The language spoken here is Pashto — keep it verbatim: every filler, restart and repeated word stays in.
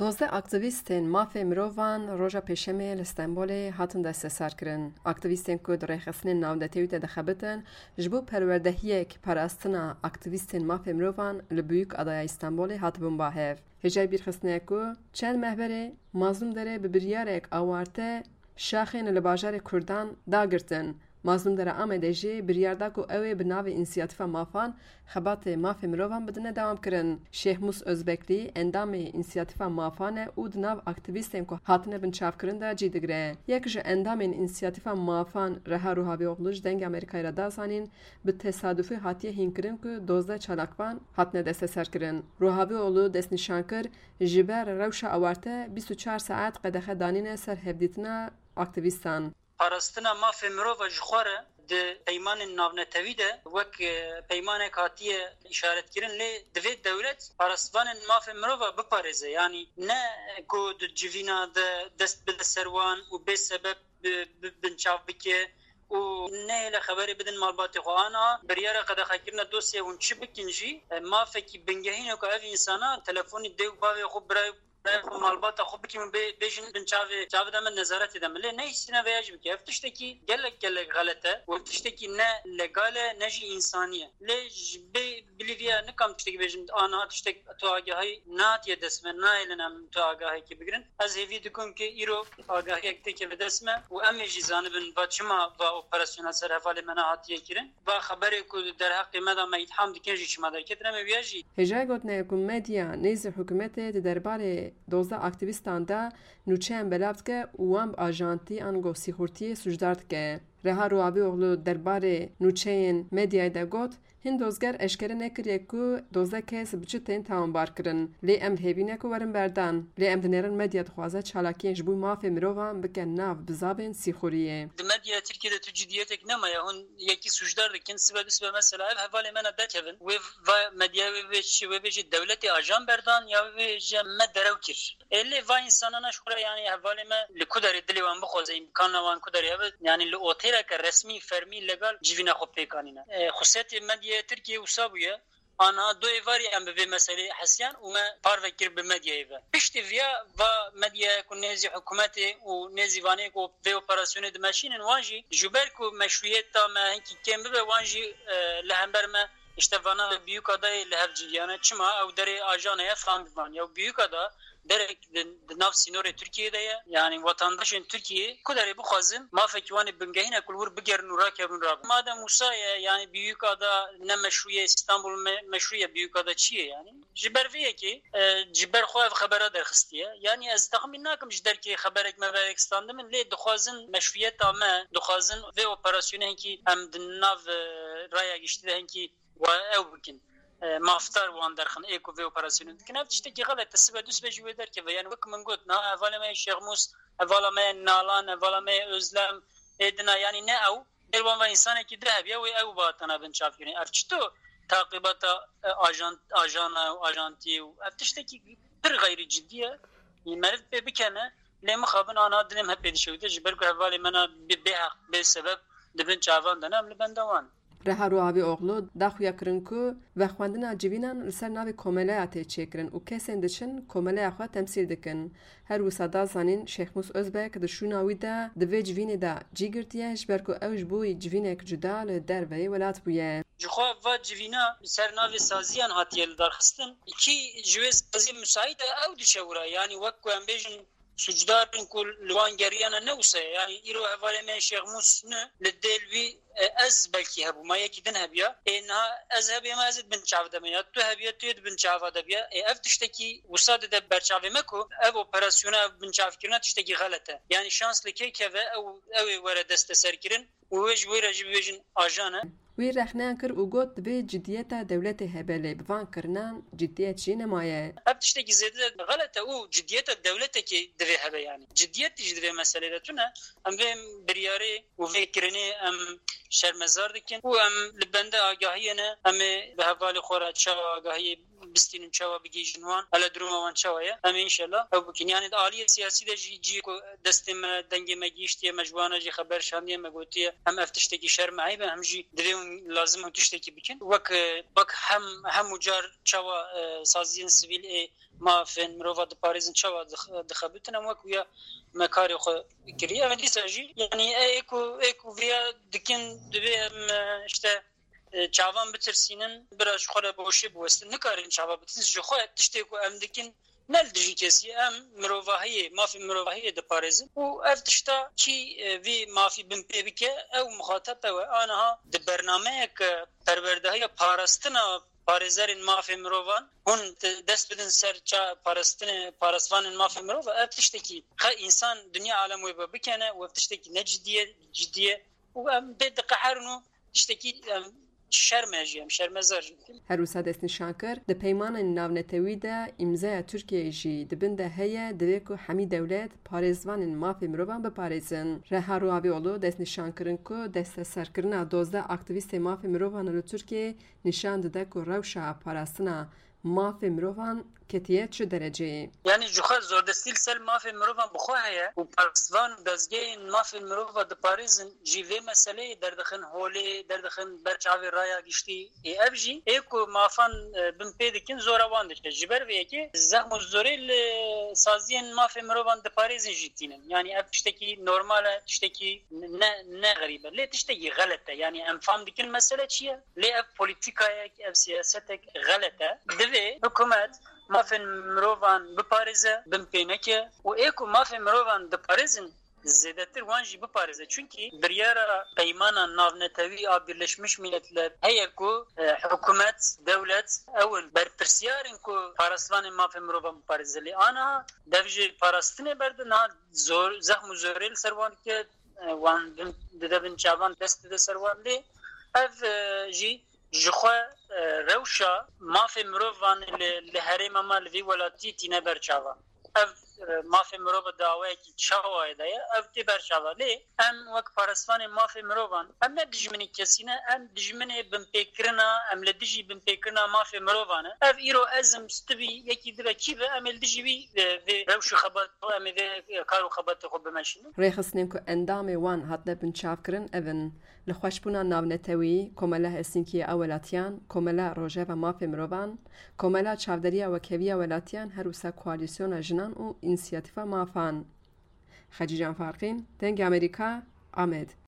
دوازده اکتیویستین مافی مروان روژا پیشمی لستانبول هاتن دست سر کردن. اکتیویستین که در خصنین نامدتیویت دخبتن جبو پروردهیه که پراستنا اکتیویستین مافی مروان لبیک ادای استانبول هات بمباهف. هجای بیر خصنه که چند محوره مظلوم داره ببریارک آوارته شاخین لباجار کردان داگرتن. مظلوم در آمده جی بریارده که اوی بناو انسیاتیفا مافان خبات مافی مروان بدنه دوام کرن. شیخ موس ازبکلی اندام انسیاتیفا مافانه او دناو اکتیویستین که هاتنه بنچاف کرن دا جی دگره. یکیش اندام انسیاتیفا مافان رها روحاوی اغلوش دنگ امریکای را دازانین به تصادفی هاتیه هین کرن که دوزده چالاکوان هاتنه دست سر کرن. روحاوی اغلو دست نشان کر جبر روش آورته بیست و چهار ساعت قدخه دانین سر هفدیتنا اکتیویستان. پاراستنا مافی مروان جخواره ده پیمان ناونتوی ده وک پیمان کاتیه اشارت کردن لی دوید دولت پاراستوان مافی مروان بپارزه یعنی نه کو د جوینا ده دست به سروان و به سبب بنچاو بکه و نه له خبری بدن مالبات خوانا بریاره قد خکرنا دوسیه اون چی بکنجی مافی کی بنگهینه که اف انسانا تلفنی دیو باوی خوب برای مالبات خوب که من بیشن بنچاوی چاوی دم نظارت دم لی نه سینه ویاج بکی افتشته کی گلک گلک غلطه و افتشته کی نه لگاله نجی انسانیه لی بی بلیویا نکام تشته کی بیشن آن تشته تو آگاهی نات یه دسمه نایلنم تو آگاهی کی بگیرن از هیوی دکون که ایرو آگاهی اکتی که بدسمه و امی جزانبن با چما با اپراسیون سر حوالی منه هاتیه کردن با خبری که در حق مدام ایتحام دکنجی چما در کترم ویاجی هجای گفت نه کم مدیا نیز حکومت درباره دوازده اکتیویستان دا نوچه‌ام بلافت که وام آژانتی آنگو سیخورتی سوژدارد که رها روابی اغلو درباره نوچه‌ین مدیای دا گفت هند دوزگر اشکره نکریه که دوازده کس بچتین تمام بار کرن لی ام هیبینه که ورن بردان لی ام دنیرن مدیا دخوازه چالاکین جبوی مافی مروان بکن ناف بزابین سیخوریه مدیا ترکیه تو جدیتک نمایه هون یکی سوژدار دکن سبب سبب مثلا حوالی من دکن و و مدیا ویش و ویش دولت آجان بردان یا ویش مدرو کر الی و انسانانش خوره یعنی حوالی من لکوداری دلی وان بخوزه امکان وان کوداری یعنی لوتیرا که رسمی فرمی لگال جیوینا خوب پیکانینا خصوصیت مدیا ترکیه وسابویه آنها دو ایواری ام به مسئله حسیان و ما پاروکر به مدیا ایوا پشتی ویا و مدیا کنیزی حکومت و نزیوانه کو به اپراسیون دمشین وانجی جبر کو مشروعیت تا ما کی کم به وانجی لهمبر ما اشتفانا بیوک ادای لهفجیانه چما او در آژانه فاندوان یا بیوک ادا در ناف سینور ترکیه ده یعنی وطنداشن ترکیه کداری بخوازن ما فکوان بنگهینه کلور بگرن و راکرون را مادام موسی یعنی بیوک ادا نه مشروعیه استانبول مشروعیه بیوک ادا چیه یعنی جبرویه کی جبر خو خبره درخستیه یعنی از تخمین نکم جدر کی خبرک مبارک استاندم لی دخوازن مشروعیت ما دخوازن و اپراسیون کی ام دناف رایا گشته کی و او بکن مافتر وان درخن ایکو و اپراسیون کنه تشتی کی غلط تسبه دوس بجوی در که یعنی وک من گفت نه اول ما شیخ موس اول ما نالان اول ما ازلم ادنا یعنی نه او دلوان و انسان کی ذهب یا او باتنا بنشاف کنه ارچتو تعقیبات آژان آژان و آژانتی و تشتی کی پر غیر جدیه مرد بکنه لما خابن انا دلم هپ بدشوده جبر کو اول منا به حق به سبب دبن چاوان دنم لبندوان رها روابی اغلو داخویا کرن که و خواندن جوینان لسر ناوی کومله آتی چیکرن و کسین دچن کومله آخوا تمثیل دکن هر وسادا زنین شیخ موس ازبک دشوناوی دا دوی جوینی دا جیگرتیه جبر که اوش بوی جوینک جدا لدر وی ولات بویه جخوا و جوینا سر ناوی سازیان هاتیل دارخستن کی جوی سازی مساعده او دشوره یعنی وکو هم بیجن سجدارن کل لوان گریانا نوسه یعنی ایرو حوالی من شیخ موس نه لدلوی از بلکی هبو ما یکی دن هبیا اینها از هبیا ما ازت بنچاو دمیا تو هبیا توید بنچاو دبیا اف تشتکی وساده ده برچاو مکو او اپراسیون بنچاو کرنا تشتکی غلطه یعنی شانس لکی که او او ور دست سر کرن و وج ویر جب وجن آجانه وی رخنان کر او گوت به جدیت دولت هبله بوان کرنان جدیت چی نمایه اب تشتکی زیاده غلطه او جدیت دولت کی دوی هبه یعنی جدیت تجدوی مسئله دتونه ام بیم بریاری و فکرنی ام شرمزار دکن و ام لبنده آگاهی نه ام به حوالی خورد شو آگاهی بستینم چوا بگی جنوان الا دروما وان چوایا ام انشالله او بکن یعنی عالی سیاسی ده جی جی کو دستم دنگ مگیشتی مجوانه جی خبر شاندی مگوتی هم افتشتکی شرم عیب هم جی درون لازم تشتکی بکن وک وک هم هم مجار چوا سازین سیویل مافên mirova diparêzin çawa dixebitin em wek ya me karê xwe kiriye em dîsa jî yanî êku êku vêya dikin divê em işte çavan bitirsînin bira ji xwe re boşê biwestin nikarin çava bitin ji xwe tiştê ku em dikin nel dijî kesî em mirovahiyê mafê mirovahiyê diparêzin û ev tişta çî vê mafî bin pê bike ew mixateb ew e aniha di bernameyek perwerdehiya parastina parêzerên mafê mirovan hûn dest bidin ser ça parastinê parasvanên mafê mirova ev tiştekî xe însan dunya alem wê ve bikene û ev tiştekî ne ciddiye ciddiye û em bê diqeherin û tiştekî şermejiyem şermezar Herûsa destnîşan kir di peymanên navnetewî de îmzaya Tirkiyeyê jî dibin de heye divê ku hemî dewlet parêzvanên mafê mirovan biparêzin. Reha Rûavîoğlu destnîşankirin ku desteserkirina dozdeh aktivîstê mafê mirovan li Tirkiyeyê nîşan dide ku rewşa parastina mafê mirovan ketiye çi dereceyê. Yani ji xwe zordestî sel mafê mirovan bixwe heye û parasvan dezgehên mafê mirova diparêzin jî vê meseleyê derdixin holê derdixin ber çavê raya giştî ê ev jî ê ku mafan bin pê dikin zora wan dike ji ber vê yekê zexm û zorê li saziyên mafê mirovan diparêzin jî tînin. Yani ev tiştekî normal e tiştekî ne ne xerîb e lê tiştekî xelet e yani em fam dikin mesele çi ye lê ev polîtîkayek ev siyasetek xelet e divê hikûmet mafên mirovan biparêze bin pê neke û ê ku mafê mirovan diparêzin zêdetir wan jî biparêze çünkî biryara peymana navnetewî a Birleşmiş Milletler heye ku hikûmet dewlet ew berpirsiyarên ku parasvanên mafê mirovan biparêze lê aniha dev jî parastinê berdin ha zor zexm û zorê li ser wan dike wan didebin çavan dest dide ser wan lê ev jî ji xwe rewşa mafê mirovan li herêma me li vî welatî tîne ber çavan ev mafê mirova dawayekî çawayê de ye ev tê ber çava lê em wek parasvanên mafê mirovan em ne dijminî kesî ne em dijminê binpêkirina em li dijî binpêkirina mafê mirovan e ev îro ezim stivî yekî dibe kî be em ê li dijî wî vê rewşê xebat em ê vê kar û xebatê xwe bimeşînin. Rêxistinên ku endamê wan hatine binçavkirin ev in li xweşbûna navnetewî Komela Helsinkiya a welatiyan Komela Rojeva Mafê Mirovan Komela Çavderiya Wekeviya Welatiyan herûsa koalîsyona jinan û înisiyatîfa mafan. Xecî Can Farqîn, Dengê Amerîka, Amed.